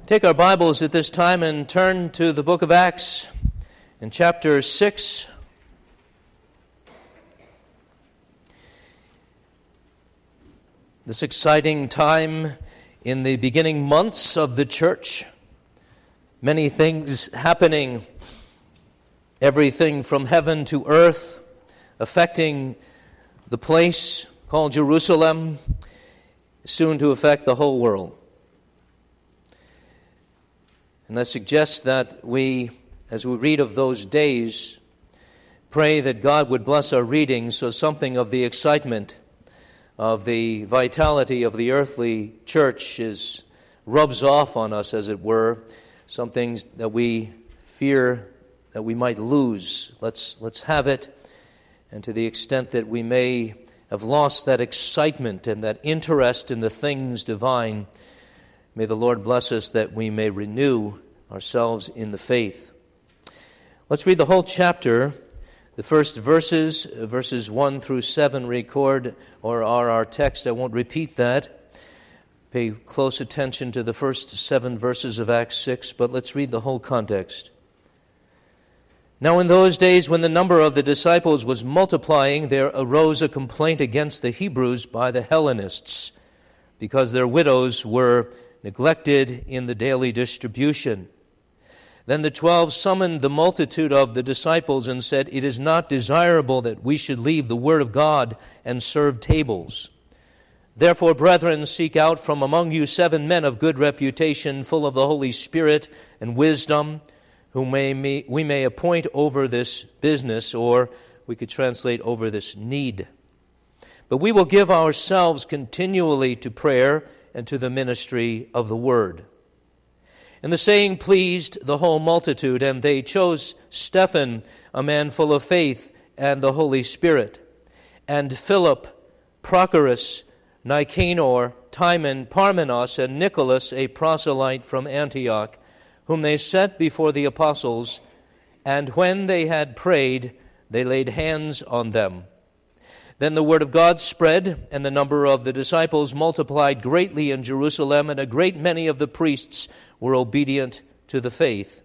Take our Bibles at this time and turn to the book of Acts in chapter 6. This exciting time in the beginning months of the church. Many things happening, everything from heaven to earth, affecting the place called Jerusalem, soon to affect the whole world. And I suggest that we, as we read of those days, pray that God would bless our reading so something of the excitement, of the vitality of the earthly church rubs off on us, as it were, something that we fear that we might lose. Let's have it, and to the extent that we may have lost that excitement and that interest in the things divine, may the Lord bless us that we may renew ourselves in the faith. Let's read the whole chapter. The first verses 1 through 7 record or are our text. I won't repeat that. Pay close attention to the first 7 verses of Acts 6, but let's read the whole context. Now in those days when the number of the disciples was multiplying, there arose a complaint against the Hebrews by the Hellenists, because their widows were neglected in the daily distribution. Then the 12 summoned the multitude of the disciples and said, "It is not desirable that we should leave the word of God and serve tables. Therefore, brethren, seek out from among you 7 men of good reputation, full of the Holy Spirit and wisdom, whom we may appoint over this business," or we could translate over this need. "But we will give ourselves continually to prayer and to the ministry of the word." And the saying pleased the whole multitude, and they chose Stephen, a man full of faith and the Holy Spirit, and Philip, Prochorus, Nicanor, Timon, Parmenas, and Nicholas, a proselyte from Antioch, whom they set before the apostles, and when they had prayed, they laid hands on them. Then the word of God spread, and the number of the disciples multiplied greatly in Jerusalem, and a great many of the priests were obedient to the faith.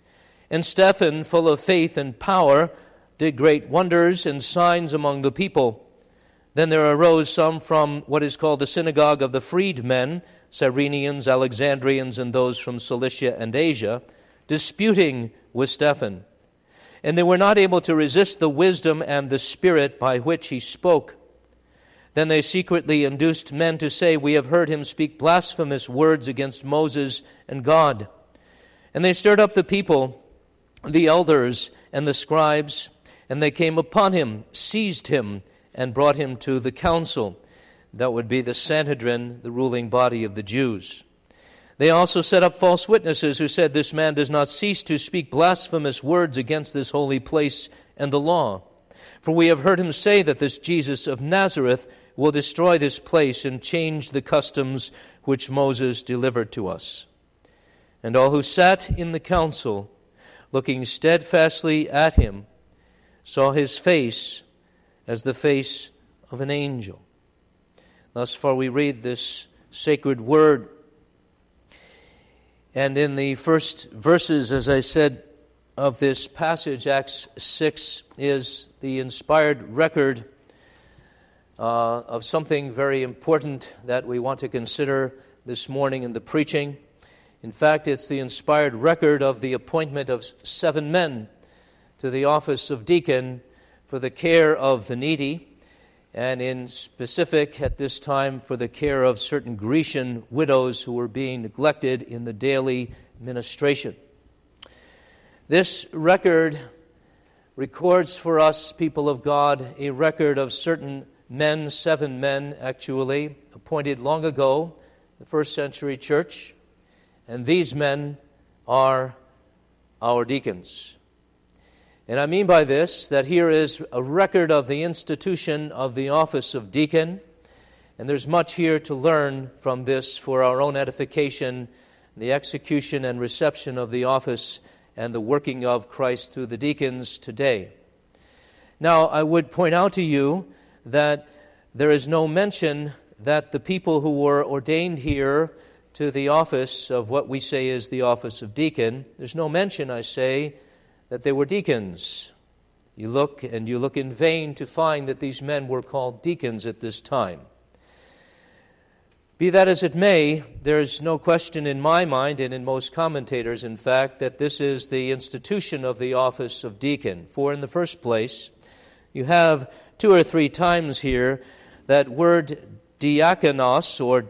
And Stephen, full of faith and power, did great wonders and signs among the people. Then there arose some from what is called the synagogue of the freedmen, Cyrenians, Alexandrians, and those from Cilicia and Asia, disputing with Stephen. And they were not able to resist the wisdom and the spirit by which he spoke. Then they secretly induced men to say, "We have heard him speak blasphemous words against Moses and God." And they stirred up the people, the elders and the scribes, and they came upon him, seized him, and brought him to the council. That would be the Sanhedrin, the ruling body of the Jews. They also set up false witnesses who said, "This man does not cease to speak blasphemous words against this holy place and the law. For we have heard him say that this Jesus of Nazareth will destroy this place and change the customs which Moses delivered to us." And all who sat in the council, looking steadfastly at him, saw his face as the face of an angel. Thus far we read this sacred word. And in the first verses, as I said, of this passage, Acts 6 is the inspired record of something very important that we want to consider this morning in the preaching. In fact, it's the inspired record of the appointment of 7 men to the office of deacon for the care of the needy, and in specific at this time for the care of certain Grecian widows who were being neglected in the daily ministration. This record records for us, people of God, a record of certain men, 7 men actually, appointed long ago, the first century church, and these men are our deacons. And I mean by this that here is a record of the institution of the office of deacon, and there's much here to learn from this for our own edification, the execution and reception of the office and the working of Christ through the deacons today. Now, I would point out to you that there is no mention that the people who were ordained here to the office of what we say is the office of deacon, there's no mention, I say, that they were deacons. You look in vain to find that these men were called deacons at this time. Be that as it may, there's no question in my mind, and in most commentators, in fact, that this is the institution of the office of deacon. For in the first place, you have 2 or 3 times here that word diakonos or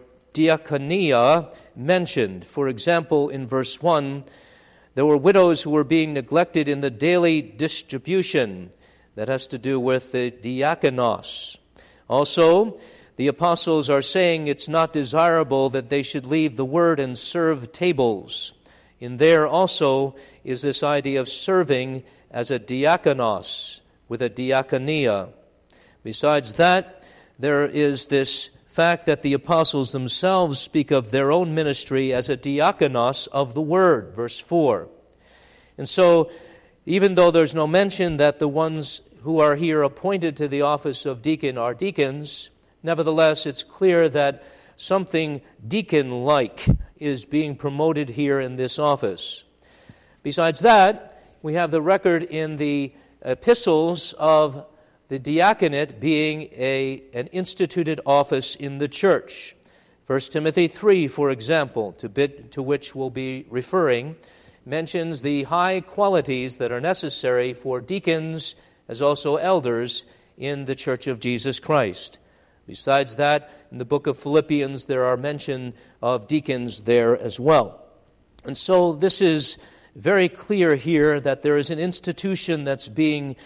diakonia mentioned. For example, in verse 1, there were widows who were being neglected in the daily distribution. That has to do with the diakonos. Also, the apostles are saying it's not desirable that they should leave the word and serve tables. In there also is this idea of serving as a diakonos, with a diakonia. Besides that, there is this fact that the apostles themselves speak of their own ministry as a diakonos of the word, verse 4. And so, even though there's no mention that the ones who are here appointed to the office of deacon are deacons, nevertheless, it's clear that something deacon-like is being promoted here in this office. Besides that, we have the record in the epistles of the diaconate being an instituted office in the church. 1 Timothy 3, for example, to which we'll be referring, mentions the high qualities that are necessary for deacons as also elders in the Church of Jesus Christ. Besides that, in the book of Philippians, there are mention of deacons there as well. And so this is very clear here that there is an institution that's being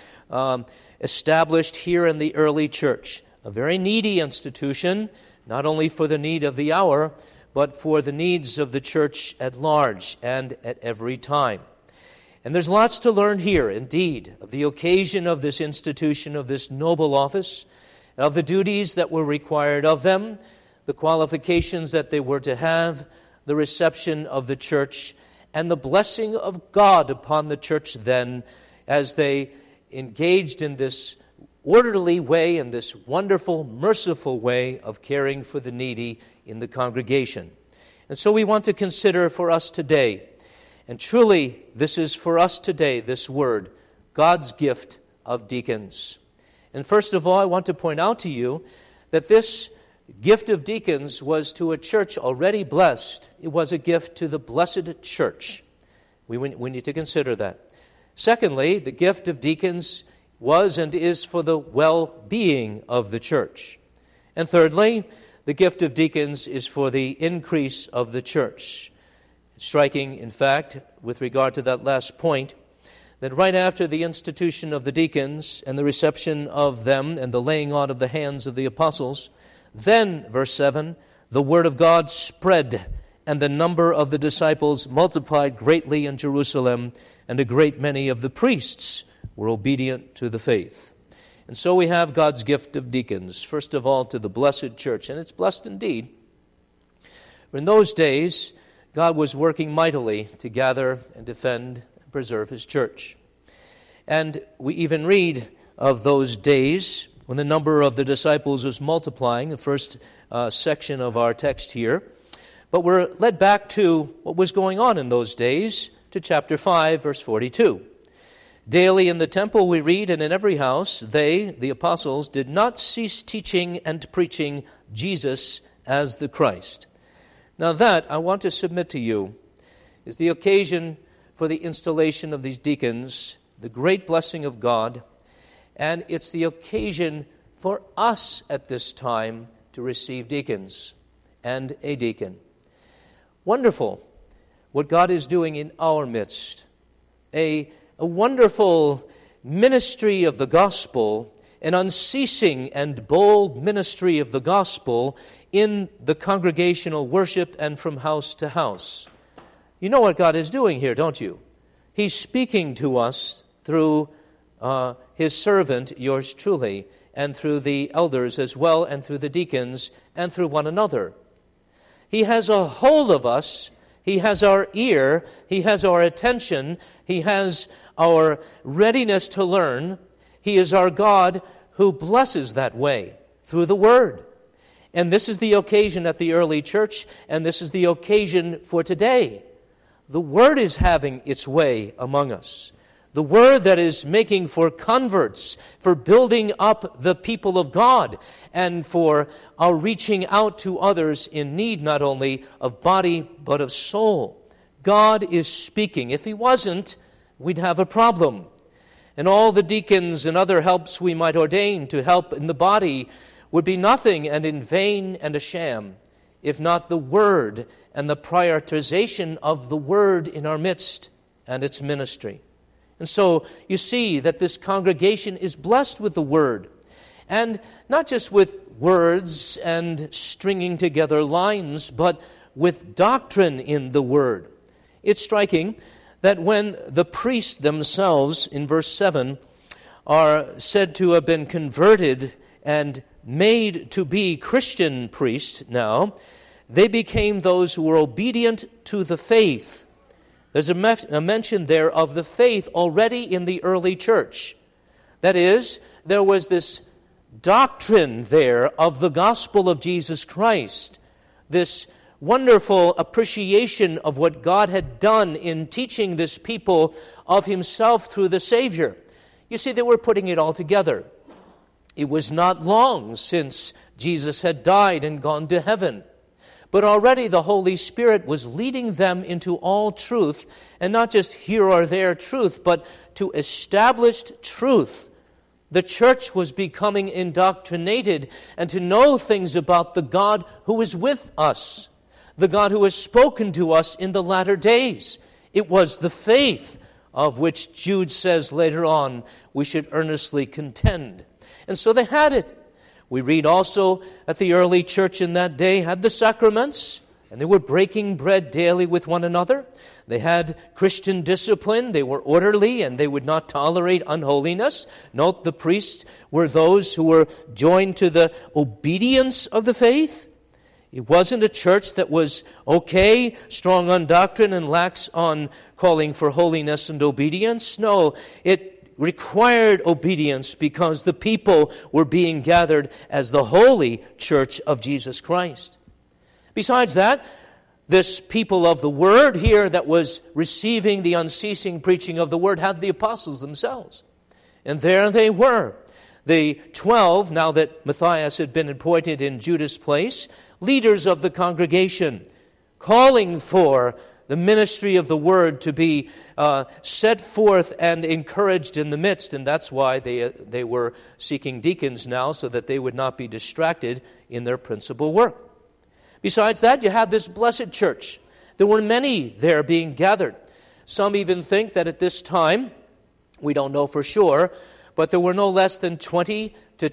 established here in the early church, a very needy institution, not only for the need of the hour, but for the needs of the church at large and at every time. And there's lots to learn here, indeed, of the occasion of this institution, of this noble office, of the duties that were required of them, the qualifications that they were to have, the reception of the church, and the blessing of God upon the church then as they engaged in this orderly way, in this wonderful, merciful way of caring for the needy in the congregation. And so we want to consider for us today, and truly this is for us today, this word, God's gift of deacons. And first of all, I want to point out to you that this gift of deacons was to a church already blessed. It was a gift to the blessed church. We need to consider that. Secondly, the gift of deacons was and is for the well-being of the church. And thirdly, the gift of deacons is for the increase of the church. It's striking, in fact, with regard to that last point, that right after the institution of the deacons and the reception of them and the laying on of the hands of the apostles, then, verse 7, the word of God spread, and the number of the disciples multiplied greatly in Jerusalem, and a great many of the priests were obedient to the faith. And so we have God's gift of deacons, first of all to the blessed church, and it's blessed indeed. In those days, God was working mightily to gather and defend and preserve His church. And we even read of those days when the number of the disciples was multiplying, the first section of our text here. But we're led back to what was going on in those days, to chapter 5, verse 42. Daily in the temple we read, and in every house they, the apostles, did not cease teaching and preaching Jesus as the Christ. Now that, I want to submit to you, is the occasion for the installation of these deacons, the great blessing of God, and it's the occasion for us at this time to receive deacons and a deacon. Wonderful what God is doing in our midst. A wonderful ministry of the gospel, an unceasing and bold ministry of the gospel in the congregational worship and from house to house. You know what God is doing here, don't you? He's speaking to us through His servant, yours truly, and through the elders as well, and through the deacons, and through one another. He has a hold of us. He has our ear. He has our attention. He has our readiness to learn. He is our God who blesses that way through the Word. And this is the occasion at the early church, and this is the occasion for today. The Word is having its way among us. The Word that is making for converts, for building up the people of God, and for our reaching out to others in need not only of body but of soul. God is speaking. If He wasn't, we'd have a problem. And all the deacons and other helps we might ordain to help in the body would be nothing and in vain and a sham, if not the Word and the prioritization of the Word in our midst and its ministry. And so you see that this congregation is blessed with the Word, and not just with words and stringing together lines, but with doctrine in the Word. It's striking that when the priests themselves, in verse 7, are said to have been converted and made to be Christian priests now, they became those who were obedient to the faith. There's a mention there of the faith already in the early church. That is, there was this doctrine there of the gospel of Jesus Christ, this wonderful appreciation of what God had done in teaching this people of Himself through the Savior. You see, they were putting it all together. It was not long since Jesus had died and gone to heaven. But already the Holy Spirit was leading them into all truth, and not just here or there truth, but to established truth. The church was becoming indoctrinated and to know things about the God who is with us, the God who has spoken to us in the latter days. It was the faith of which Jude says later on we should earnestly contend. And so they had it. We read also that the early church in that day had the sacraments, and they were breaking bread daily with one another. They had Christian discipline. They were orderly, and they would not tolerate unholiness. Note, the priests were those who were joined to the obedience of the faith. It wasn't a church that was okay, strong on doctrine and lax on calling for holiness and obedience. No, it required obedience because the people were being gathered as the holy church of Jesus Christ. Besides that, this people of the Word here that was receiving the unceasing preaching of the Word had the apostles themselves. And there they were, the 12, now that Matthias had been appointed in Judas' place, leaders of the congregation, calling for the ministry of the Word to be set forth and encouraged in the midst. And that's why they were seeking deacons now, so that they would not be distracted in their principal work. Besides that, you have this blessed church. There were many there being gathered. Some even think that at this time, we don't know for sure, but there were no less than 20 to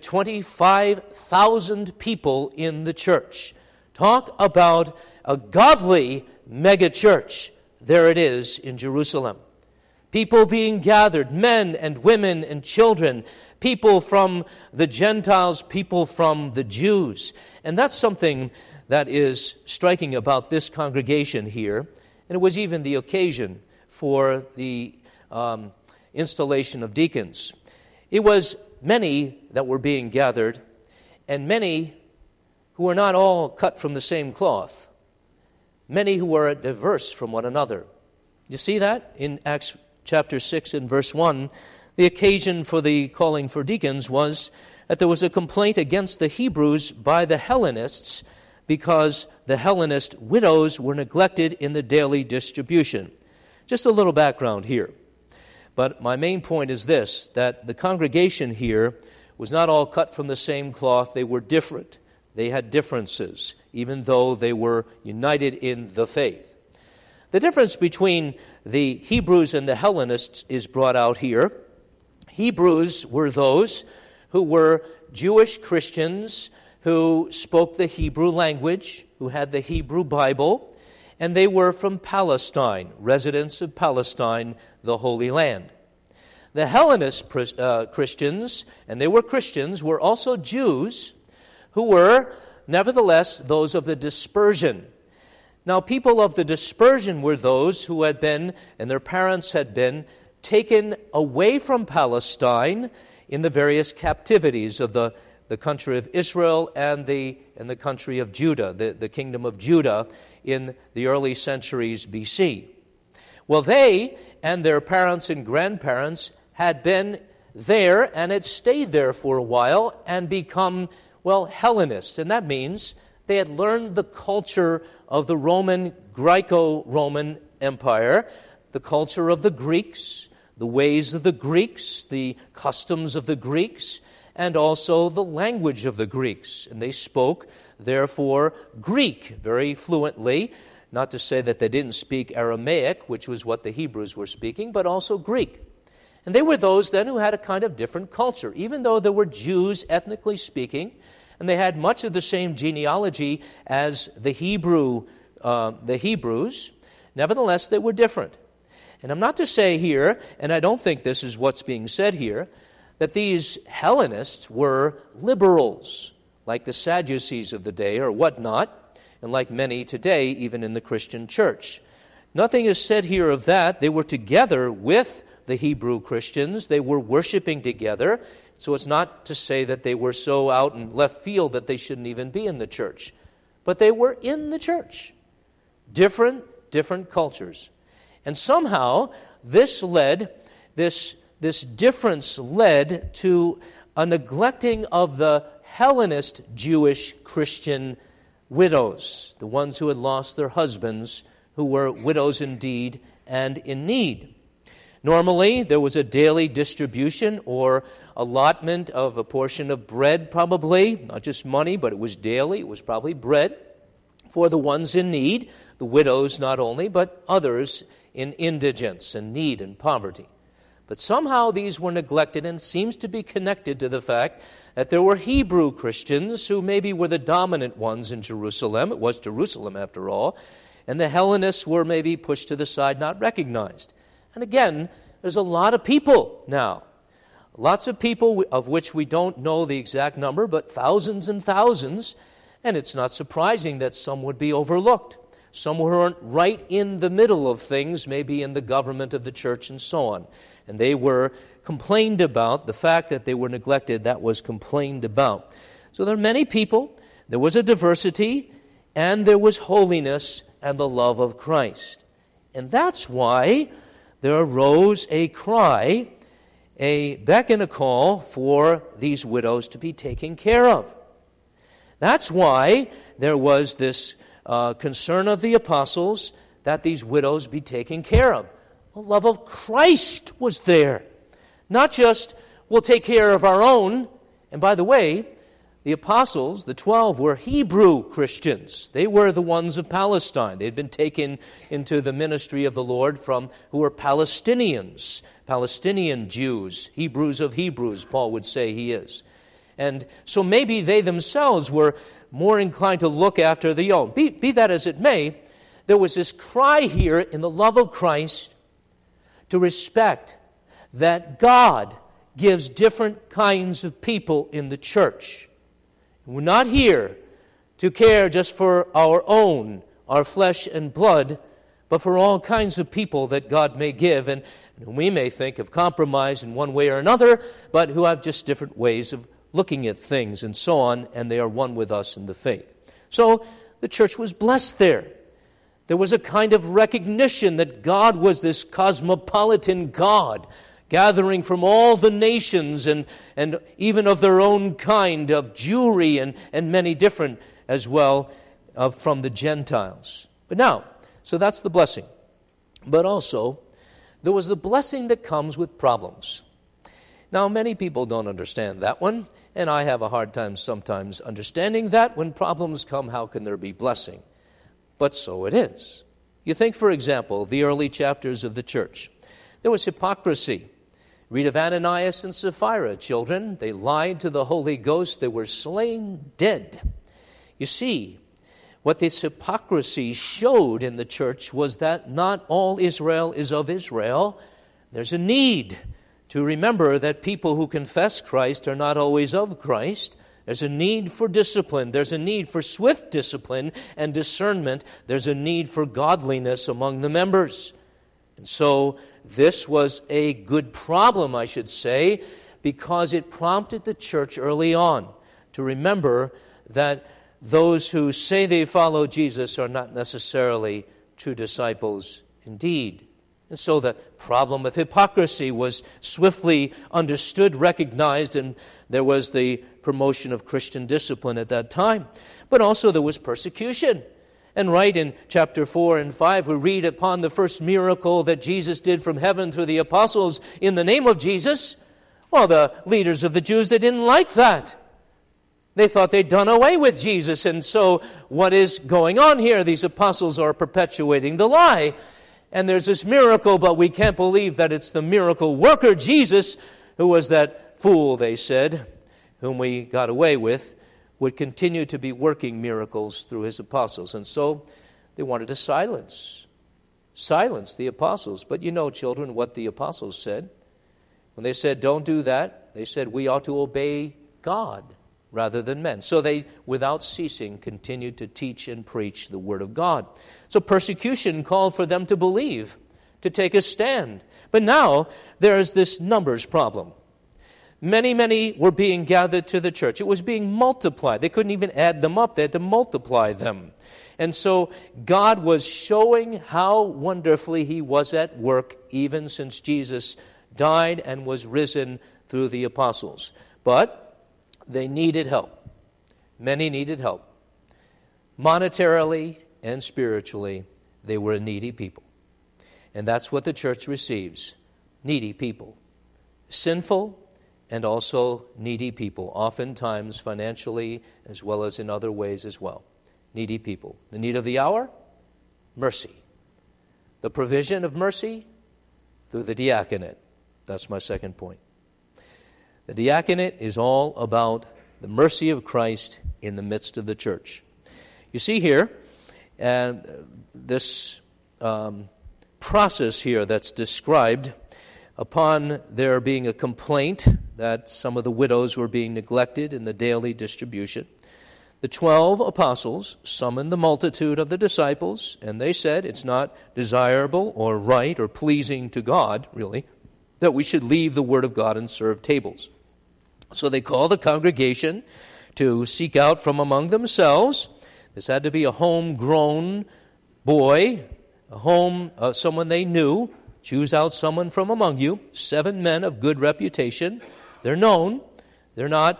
25,000 people in the church. Talk about a godly mega church. There it is in Jerusalem. People being gathered, men and women and children, people from the Gentiles, people from the Jews. And that's something that is striking about this congregation here. And it was even the occasion for the installation of deacons. It was many that were being gathered, and many who were not all cut from the same cloth. Many who were diverse from one another. You see that in Acts chapter 6 and verse 1. The occasion for the calling for deacons was that there was a complaint against the Hebrews by the Hellenists because the Hellenist widows were neglected in the daily distribution. Just a little background here. But my main point is this, that the congregation here was not all cut from the same cloth. They were different. They had differences, even though they were united in the faith. The difference between the Hebrews and the Hellenists is brought out here. Hebrews were those who were Jewish Christians who spoke the Hebrew language, who had the Hebrew Bible, and they were from Palestine, residents of Palestine, the Holy Land. The Hellenist Christians, and they were Christians, were also Jews who were, nevertheless, those of the dispersion. Now, people of the dispersion were those who had been, and their parents had been, taken away from Palestine in the various captivities of the the country of Israel and the country of Judah, the kingdom of Judah in the early centuries B.C. Well, they and their parents and grandparents had been there and had stayed there for a while and become, Hellenists. And that means they had learned the culture of the Greco-Roman Empire, the culture of the Greeks, the ways of the Greeks, the customs of the Greeks, and also the language of the Greeks. And they spoke, therefore, Greek very fluently, not to say that they didn't speak Aramaic, which was what the Hebrews were speaking, but also Greek. And they were those then who had a kind of different culture, even though they were Jews ethnically speaking, and they had much of the same genealogy as the Hebrews. Nevertheless, they were different. And I'm not to say here, and I don't think this is what's being said here, that these Hellenists were liberals, like the Sadducees of the day or whatnot, and like many today, even in the Christian church. Nothing is said here of that. They were together with the Hebrew Christians. They were worshiping together. So it's not to say that they were so out in left field that they shouldn't even be in the church. But they were in the church. Different cultures. And somehow this difference led to a neglecting of the Hellenist Jewish Christian widows, the ones who had lost their husbands, who were widows indeed and in need. Normally, there was a daily distribution or allotment of a portion of bread, probably, not just money, but it was daily. It was probably bread for the ones in need, the widows not only, but others in indigence and need and poverty. But somehow these were neglected and seems to be connected to the fact that there were Hebrew Christians who maybe were the dominant ones in Jerusalem. It was Jerusalem after all. And the Hellenists were maybe pushed to the side, not recognized. And again, there's a lot of people now. Lots of people of which we don't know the exact number, but thousands and thousands. And it's not surprising that some would be overlooked. Some weren't right in the middle of things, maybe in the government of the church and so on. And they were complained about. The fact that they were neglected, that was complained about. So there are many people. There was a diversity, and there was holiness and the love of Christ. And that's why there arose a cry, a beck and a call for these widows to be taken care of. That's why there was this concern of the apostles that these widows be taken care of. The love of Christ was there. Not just, we'll take care of our own. And by the way, the apostles, the 12, were Hebrew Christians. They were the ones of Palestine. They had been taken into the ministry of the Lord who were Palestinians, Palestinian Jews, Hebrews of Hebrews, Paul would say he is. And so maybe they themselves were more inclined to look after the own. Be that as it may, there was this cry here in the love of Christ to respect that God gives different kinds of people in the church. We're not here to care just for our own, our flesh and blood, but for all kinds of people that God may give, and we may think of compromise in one way or another, but who have just different ways of looking at things and so on, and they are one with us in the faith. So the church was blessed there. There was a kind of recognition that God was this cosmopolitan God, gathering from all the nations and even of their own kind of Jewry and many different as well from the Gentiles. But now, so that's the blessing. But also, there was the blessing that comes with problems. Now, many people don't understand that one, and I have a hard time sometimes understanding that. When problems come, how can there be blessing? But so it is. You think, for example, the early chapters of the church. There was hypocrisy. Read of Ananias and Sapphira, children. They lied to the Holy Ghost. They were slain dead. You see, what this hypocrisy showed in the church was that not all Israel is of Israel. There's a need to remember that people who confess Christ are not always of Christ. There's a need for discipline. There's a need for swift discipline and discernment. There's a need for godliness among the members. And so this was a good problem, I should say, because it prompted the church early on to remember that those who say they follow Jesus are not necessarily true disciples indeed. And so the problem of hypocrisy was swiftly understood, recognized, and there was the promotion of Christian discipline at that time. But also there was persecution. And right in chapter 4 and 5, we read upon the first miracle that Jesus did from heaven through the apostles in the name of Jesus. Well, the leaders of the Jews, they didn't like that. They thought they'd done away with Jesus. And so what is going on here? These apostles are perpetuating the lie. And there's this miracle, but we can't believe that it's the miracle worker, Jesus, who was that fool, they said, whom we got away with, would continue to be working miracles through his apostles. And so they wanted to silence the apostles. But you know, children, what the apostles said. When they said, don't do that, they said, we ought to obey God rather than men. So they, without ceasing, continued to teach and preach the Word of God. So persecution called for them to believe, to take a stand. But now there is this numbers problem. Many were being gathered to the church. It was being multiplied. They couldn't even add them up. They had to multiply them. And so God was showing how wonderfully He was at work even since Jesus died and was risen through the apostles. But they needed help. Many needed help. Monetarily and spiritually, they were a needy people. And that's what the church receives. Needy people. Sinful and also needy people. Oftentimes financially as well as in other ways as well. Needy people. The need of the hour? Mercy. The provision of mercy? Through the diaconate. That's my second point. The diaconate is all about the mercy of Christ in the midst of the church. You see here, this process here that's described upon there being a complaint that some of the widows were being neglected in the daily distribution. The 12 apostles summoned the multitude of the disciples, and they said it's not desirable or right or pleasing to God, really, that we should leave the Word of God and serve tables. So they called the congregation to seek out from among themselves. This had to be a homegrown boy, someone they knew. Choose out someone from among you, 7 men of good reputation. They're known. They're not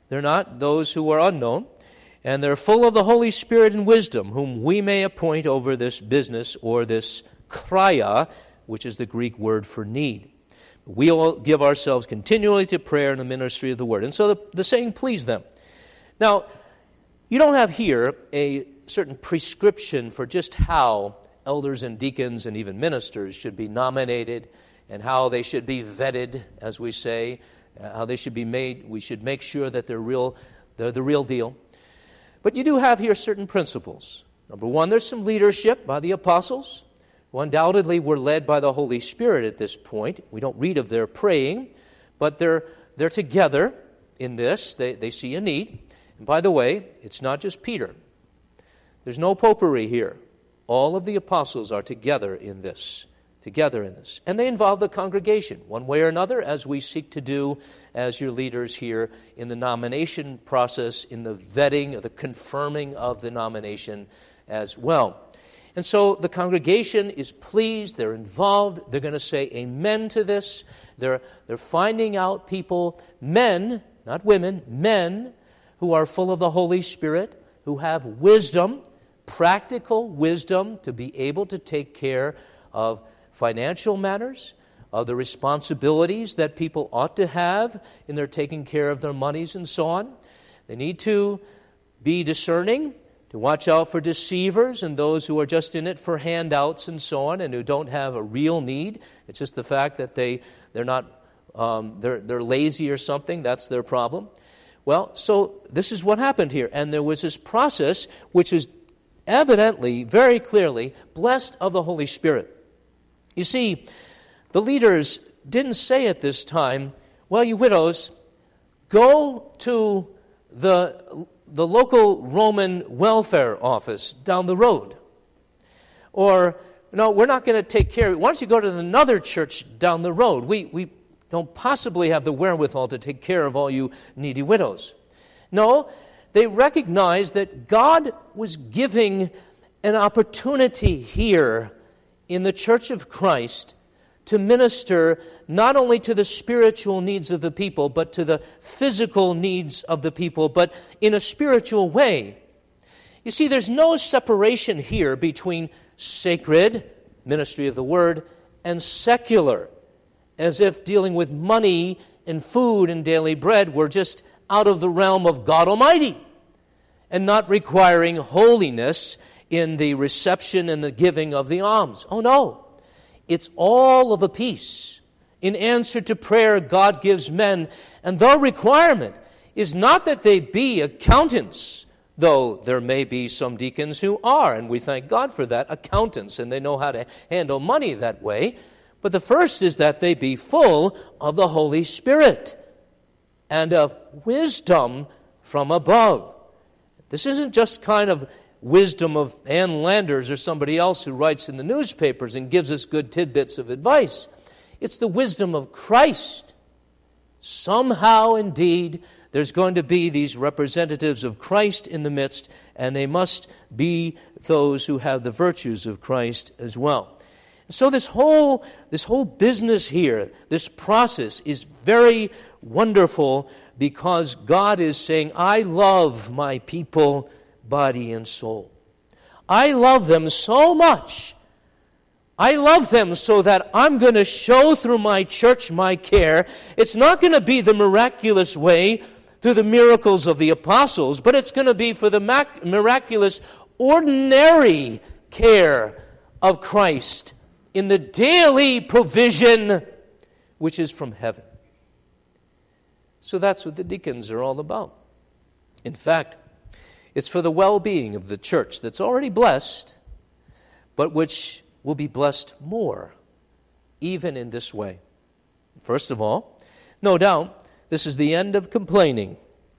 those who are unknown. And they're full of the Holy Spirit and wisdom, whom we may appoint over this business or this kraia, which is the Greek word for need. We all give ourselves continually to prayer and the ministry of the Word. And so the saying pleased them. Now, you don't have here a certain prescription for just how elders and deacons and even ministers should be nominated and how they should be vetted, as we say, how they should be made. We should make sure that they're the real deal. But you do have here certain principles. Number one, there's some leadership by the apostles, who undoubtedly were led by the Holy Spirit at this point. We don't read of their praying, but they're together in this. They see a need. And by the way, it's not just Peter. There's no popery here. All of the apostles are together in this. And they involve the congregation, one way or another, as we seek to do as your leaders here in the nomination process, in the vetting, the confirming of the nomination as well. And so the congregation is pleased, they're involved, they're going to say amen to this. They're finding out people, men, not women, men who are full of the Holy Spirit, who have wisdom, practical wisdom to be able to take care of financial matters, of the responsibilities that people ought to have in their taking care of their monies and so on. They need to be discerning, to watch out for deceivers and those who are just in it for handouts and so on, and who don't have a real need. It's just the fact that they're not they're lazy or something. That's their problem. Well, so this is what happened here, and there was this process which is evidently, very clearly, blessed of the Holy Spirit. You see, the leaders didn't say at this time, "Well, you widows, go to the local Roman welfare office down the road." Or, "No, we're not going to take care of it. Why don't you go to another church down the road? We don't possibly have the wherewithal to take care of all you needy widows." No, they recognized that God was giving an opportunity here in the Church of Christ to minister not only to the spiritual needs of the people, but to the physical needs of the people, but in a spiritual way. You see, there's no separation here between sacred, ministry of the Word, and secular, as if dealing with money and food and daily bread were just out of the realm of God Almighty, and not requiring holiness in the reception and the giving of the alms. Oh no, it's all of a piece. In answer to prayer, God gives men, and the requirement is not that they be accountants, though there may be some deacons who are, and we thank God for that, accountants, and they know how to handle money that way. But the first is that they be full of the Holy Spirit and of wisdom from above. This isn't just kind of wisdom of Ann Landers or somebody else who writes in the newspapers and gives us good tidbits of advice. It's the wisdom of Christ. Somehow, indeed, there's going to be these representatives of Christ in the midst, and they must be those who have the virtues of Christ as well. So this whole business here, this process is very wonderful because God is saying, I love my people, body and soul. I love them so much. I love them so that I'm going to show through my church my care. It's not going to be the miraculous way through the miracles of the apostles, but it's going to be for the miraculous, ordinary care of Christ in the daily provision which is from heaven. So that's what the deacons are all about. In fact, it's for the well-being of the church that's already blessed, but which will be blessed more, even in this way. First of all, no doubt, this is the end of complaining.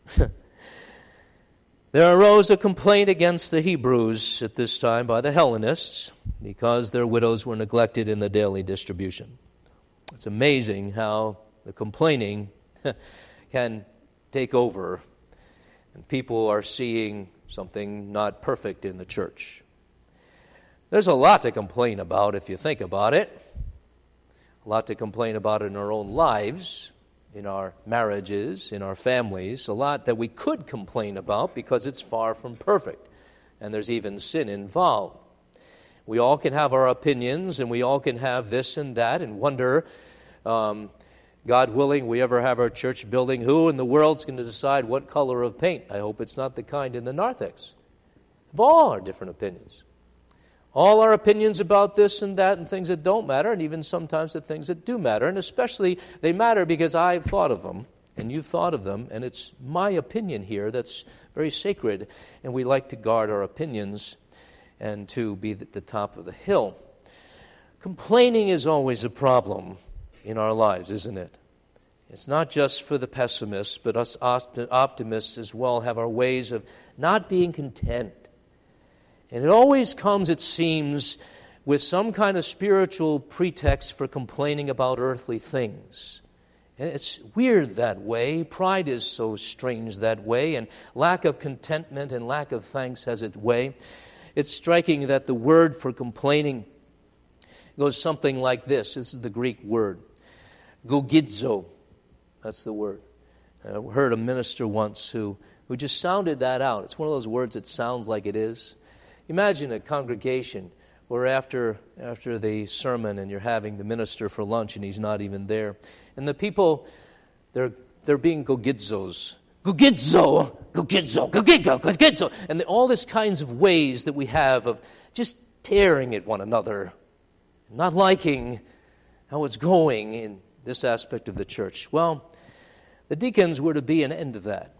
There arose a complaint against the Hebrews at this time by the Hellenists because their widows were neglected in the daily distribution. It's amazing how the complaining can take over, and people are seeing something not perfect in the church. There's a lot to complain about if you think about it. A lot to complain about in our own lives, in our marriages, in our families. A lot that we could complain about because it's far from perfect, and there's even sin involved. We all can have our opinions, and we all can have this and that, and wonder, God willing, we ever have our church building, who in the world's going to decide what color of paint? I hope it's not the kind in the narthex. We have all our different opinions. All our opinions about this and that and things that don't matter, and even sometimes the things that do matter. And especially they matter because I've thought of them, and you've thought of them, and it's my opinion here that's very sacred, and we like to guard our opinions and to be at the top of the hill. Complaining is always a problem in our lives, isn't it? It's not just for the pessimists, but us optimists as well have our ways of not being content. And it always comes, it seems, with some kind of spiritual pretext for complaining about earthly things. And it's weird that way. Pride is so strange that way, and lack of contentment and lack of thanks has its way. It's striking that the word for complaining goes something like this. This is the Greek word. Gogidzo. That's the word. I heard a minister once who just sounded that out. It's one of those words that sounds like it is. Imagine a congregation where after the sermon and you're having the minister for lunch and he's not even there. And the people, they're being gogidzos. Gogidzo, gogidzo, gogidzo, gogidzo. And all these kinds of ways that we have of just tearing at one another, not liking how it's going in this aspect of the church. Well, the deacons were to be an end of that.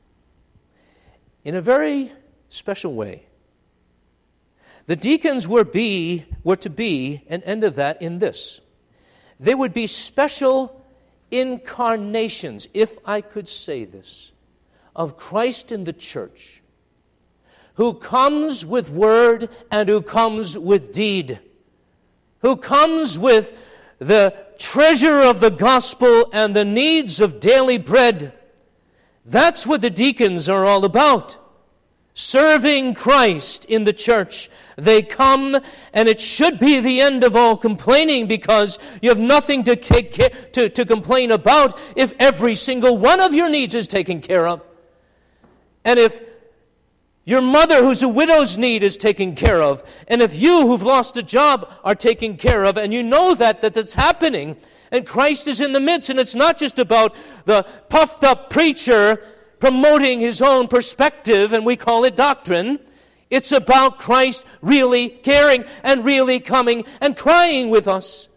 In a very special way. The deacons were to be an end of that in this. They would be special incarnations, if I could say this, of Christ in the church, who comes with word and who comes with deed, who comes with the treasure of the gospel and the needs of daily bread. That's what the deacons are all about. Serving Christ in the church. They come, and it should be the end of all complaining, because you have nothing to complain about if every single one of your needs is taken care of. And if your mother, who's a widow's need, is taken care of, and if you, who've lost a job, are taken care of, and you know that's happening, and Christ is in the midst, and it's not just about the puffed-up preacher promoting his own perspective, and we call it doctrine. It's about Christ really caring and really coming and crying with us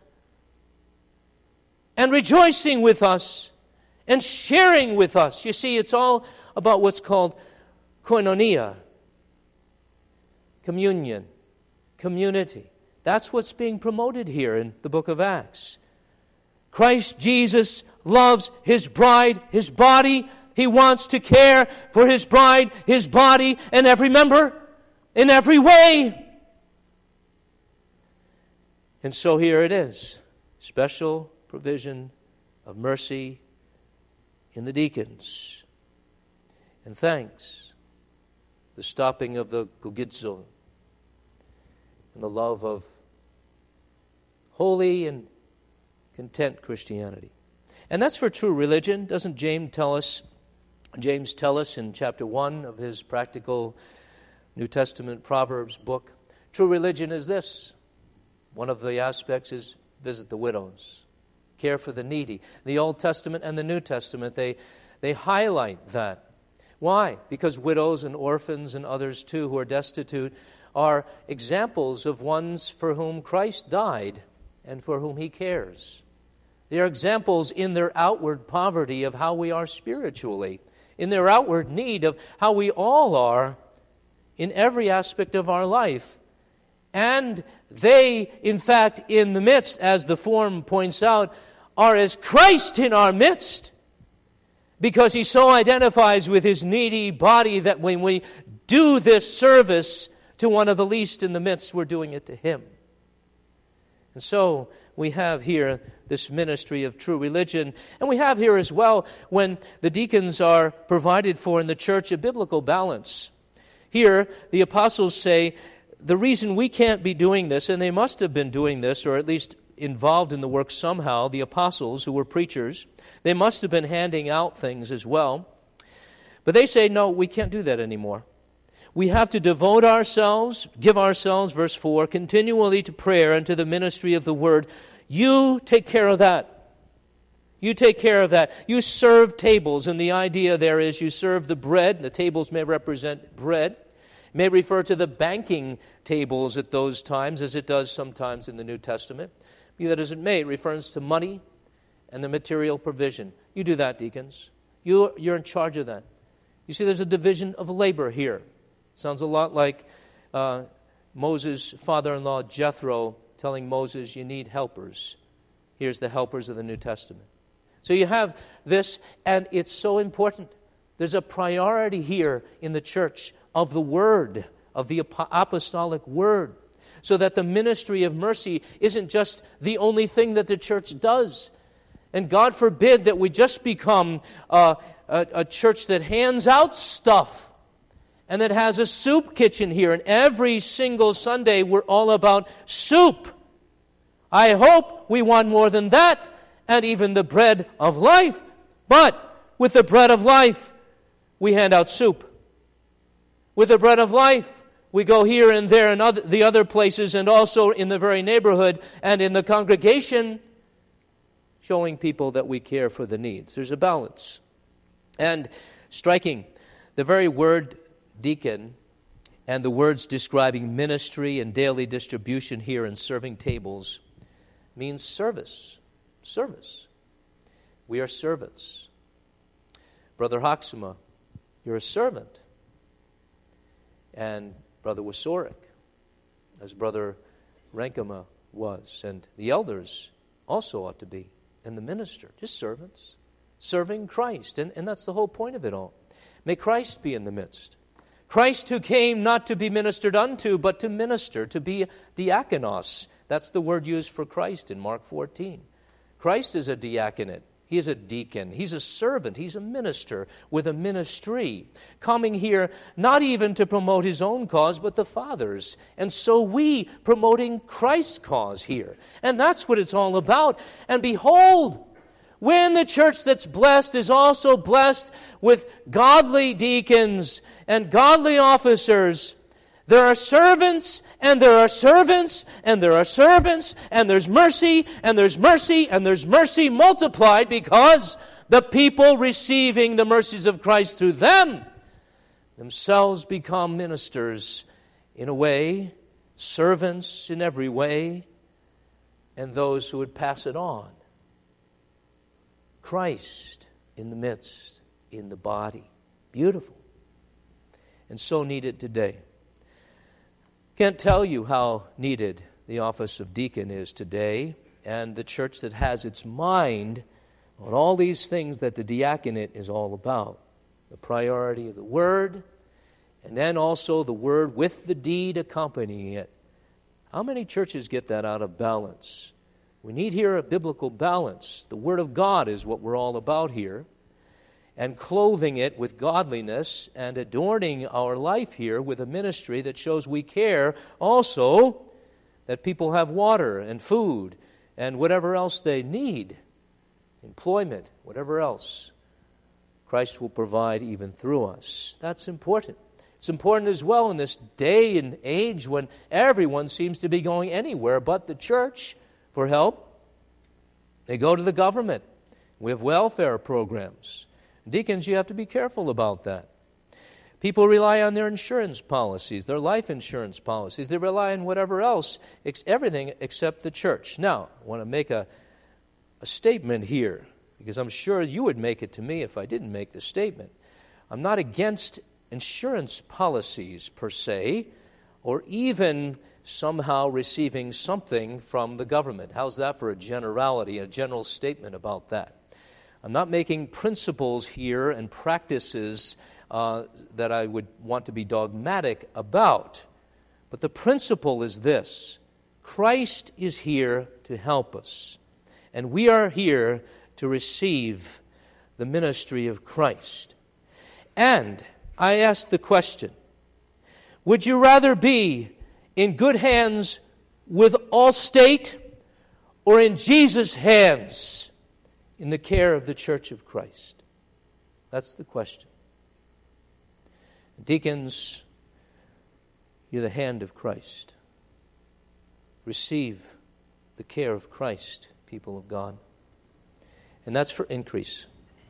and rejoicing with us and sharing with us. You see, it's all about what's called koinonia, communion, community. That's what's being promoted here in the book of Acts. Christ Jesus loves his bride, his body. He wants to care for his bride, his body, and every member in every way. And so here it is. Special provision of mercy in the deacons. And thanks. The stopping of the gugidzo. And the love of holy and content Christianity. And that's for true religion. Doesn't James tell us in chapter 1 of his practical New Testament Proverbs book? True religion is this. One of the aspects is visit the widows, care for the needy. The Old Testament and the New Testament, they highlight that. Why? Because widows and orphans and others too who are destitute are examples of ones for whom Christ died and for whom he cares. They are examples in their outward poverty of how we are spiritually, in their outward need of how we all are in every aspect of our life. And they, in fact, in the midst, as the form points out, are as Christ in our midst, because he so identifies with his needy body that when we do this service to one of the least in the midst, we're doing it to him. And so we have here this ministry of true religion. And we have here as well, when the deacons are provided for in the church, a biblical balance. Here, the apostles say, the reason we can't be doing this, and they must have been doing this, or at least involved in the work somehow, the apostles who were preachers, they must have been handing out things as well. But they say, no, we can't do that anymore. We have to devote ourselves, give ourselves, verse 4, continually to prayer and to the ministry of the word. You take care of that. You take care of that. You serve tables, and the idea there is you serve the bread. The tables may represent bread. It may refer to the banking tables at those times, as it does sometimes in the New Testament. Be that as it may, it refers to money and the material provision. You do that, deacons. You're in charge of that. You see, there's a division of labor here. Sounds a lot like Moses' father-in-law Jethro telling Moses, you need helpers. Here's the helpers of the New Testament. So you have this, and it's so important. There's a priority here in the church of the Word, of the apostolic Word, so that the ministry of mercy isn't just the only thing that the church does. And God forbid that we just become a church that hands out stuff and that has a soup kitchen here, and every single Sunday we're all about soup. I hope we want more than that, and even the bread of life. But with the bread of life, we hand out soup. With the bread of life, we go here and there and the other places, and also in the very neighborhood and in the congregation, showing people that we care for the needs. There's a balance. And striking, the very word deacon and the words describing ministry and daily distribution here and serving tables means service. Service. We are servants. Brother Hoxema, you're a servant. And Brother Wasorik, as Brother Rankema was, and the elders also ought to be, and the minister, just servants, serving Christ. And that's the whole point of it all. May Christ be in the midst. Christ who came not to be ministered unto, but to minister, to be diakonos. That's the word used for Christ in Mark 14. Christ is a diaconate. He is a deacon. He's a servant. He's a minister with a ministry, coming here not even to promote his own cause, but the Father's. And so we promoting Christ's cause here. And that's what it's all about. And behold, when the church that's blessed is also blessed with godly deacons and godly officers, there are servants, and there are servants, and there are servants, and there's mercy, and there's mercy, and there's mercy multiplied because the people receiving the mercies of Christ through them themselves become ministers in a way, servants in every way, and those who would pass it on. Christ in the midst, in the body. Beautiful. And so needed today. Can't tell you how needed the office of deacon is today, and the church that has its mind on all these things that the diaconate is all about. The priority of the Word, and then also the Word with the deed accompanying it. How many churches get that out of balance? We need here a biblical balance. The Word of God is what we're all about here. And clothing it with godliness and adorning our life here with a ministry that shows we care also that people have water and food and whatever else they need, employment, whatever else, Christ will provide even through us. That's important. It's important as well in this day and age when everyone seems to be going anywhere but the church for help. They go to the government. We have welfare programs. Deacons, you have to be careful about that. People rely on their insurance policies, their life insurance policies. They rely on whatever else, everything except the church. Now, I want to make a statement here, because I'm sure you would make it to me if I didn't make the statement. I'm not against insurance policies per se, or even somehow receiving something from the government. How's that for a generality, a general statement about that? I'm not making principles here and practices that I would want to be dogmatic about. But the principle is this: Christ is here to help us. And we are here to receive the ministry of Christ. And I ask the question, would you rather be in good hands with Allstate or in Jesus' hands in the care of the Church of Christ? That's the question. Deacons, you're the hand of Christ. Receive the care of Christ, people of God. And that's for increase.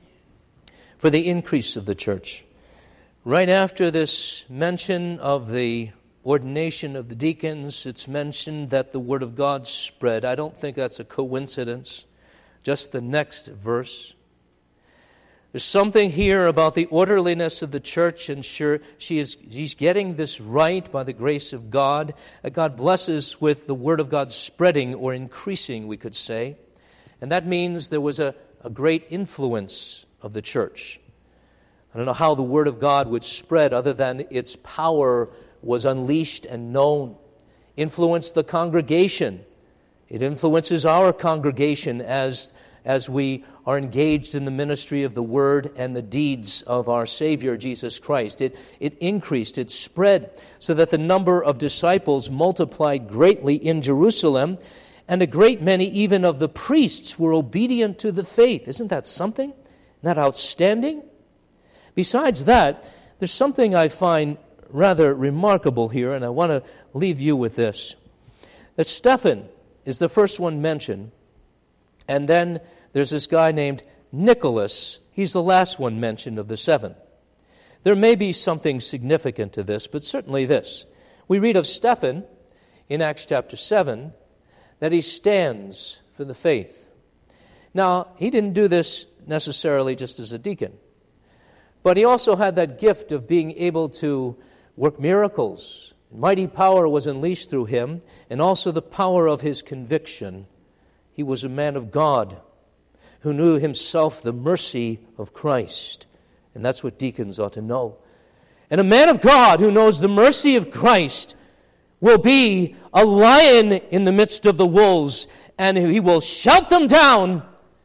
For the increase of the church. Right after this mention of the ordination of the deacons, it's mentioned that the Word of God spread. I don't think that's a coincidence. Just the next verse. There's something here about the orderliness of the church, and sure, she's getting this right by the grace of God. God blesses with the Word of God spreading or increasing, we could say. And that means there was a great influence of the church. I don't know how the Word of God would spread other than its power was unleashed and known. Influenced the congregation. It influences our congregation as we are engaged in the ministry of the Word and the deeds of our Savior, Jesus Christ. It increased, it spread, so that the number of disciples multiplied greatly in Jerusalem, and a great many even of the priests were obedient to the faith. Isn't that something? Isn't that outstanding? Besides that, there's something I find rather remarkable here, and I want to leave you with this. That Stephen is the first one mentioned, and then there's this guy named Nicholas. He's the last one mentioned of the seven. There may be something significant to this, but certainly this. We read of Stephen in Acts chapter 7 that he stands for the faith. Now, he didn't do this necessarily just as a deacon, but he also had that gift of being able to work miracles. Mighty power was unleashed through him, and also the power of his conviction. He was a man of God who knew himself the mercy of Christ. And that's what deacons ought to know. And a man of God who knows the mercy of Christ will be a lion in the midst of the wolves, and he will shout them down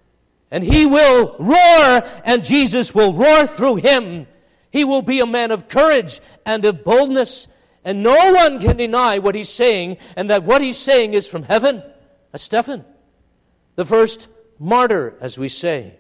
And he will roar, and Jesus will roar through him. He will be a man of courage and of boldness, and no one can deny what he's saying, and that what he's saying is from heaven. As Stephen, the first martyr, as we say,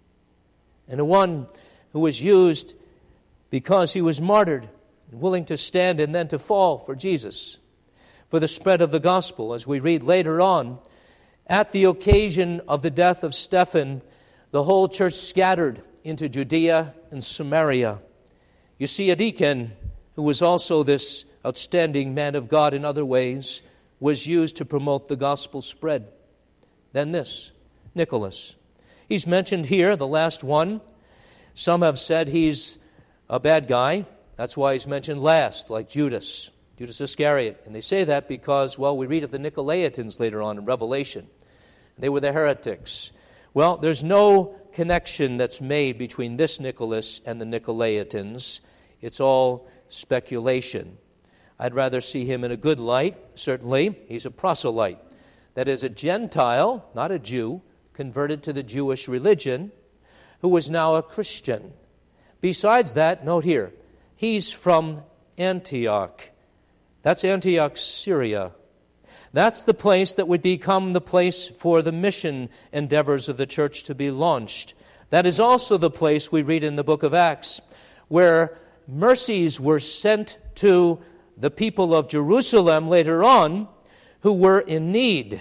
and the one who was used because he was martyred, willing to stand and then to fall for Jesus, for the spread of the gospel. As we read later on, at the occasion of the death of Stephen, the whole church scattered into Judea and Samaria. You see, a deacon, who was also this outstanding man of God in other ways, was used to promote the gospel spread. Then this, Nicholas. He's mentioned here, the last one. Some have said he's a bad guy. That's why he's mentioned last, like Judas Iscariot. And they say that because, well, we read of the Nicolaitans later on in Revelation. They were the heretics. Well, there's no connection that's made between this Nicholas and the Nicolaitans. It's all speculation. I'd rather see him in a good light, certainly. He's a proselyte. That is, a Gentile, not a Jew, converted to the Jewish religion, who was now a Christian. Besides that, note here, he's from Antioch. That's Antioch, Syria. That's the place that would become the place for the mission endeavors of the church to be launched. That is also the place we read in the book of Acts, where mercies were sent to the people of Jerusalem later on who were in need.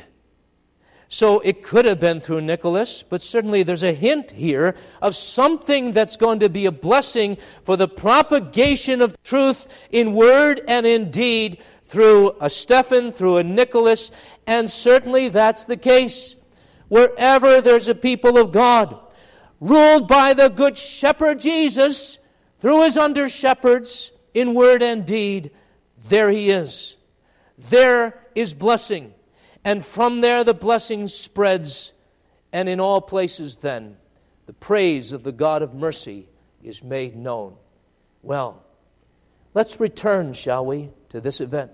So it could have been through Nicholas, but certainly there's a hint here of something that's going to be a blessing for the propagation of truth in word and in deed through a Stephen, through a Nicholas, and certainly that's the case. Wherever there's a people of God, ruled by the good shepherd Jesus, through his under-shepherds, in word and deed, there he is. There is blessing. And from there the blessing spreads, and in all places then, the praise of the God of mercy is made known. Well, let's return, shall we, to this event.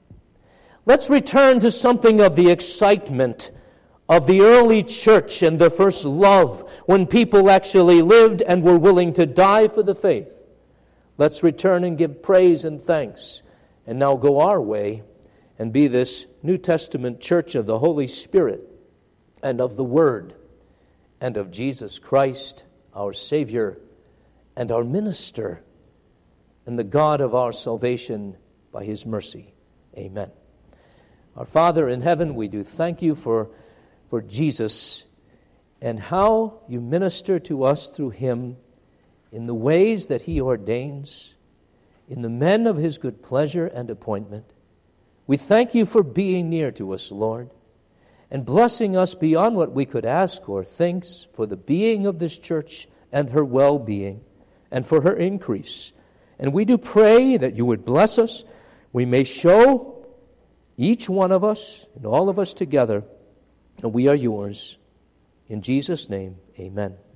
Let's return to something of the excitement of the early church and the first love when people actually lived and were willing to die for the faith. Let's return and give praise and thanks, and now go our way and be this New Testament church of the Holy Spirit and of the Word and of Jesus Christ, our Savior and our minister, and the God of our salvation by his mercy. Amen. Our Father in heaven, we do thank you for Jesus and how you minister to us through him in the ways that he ordains, in the men of his good pleasure and appointment. We thank you for being near to us, Lord, and blessing us beyond what we could ask or think for the being of this church and her well-being and for her increase. And we do pray that you would bless us. We may show each one of us and all of us together, and we are yours. In Jesus' name, amen.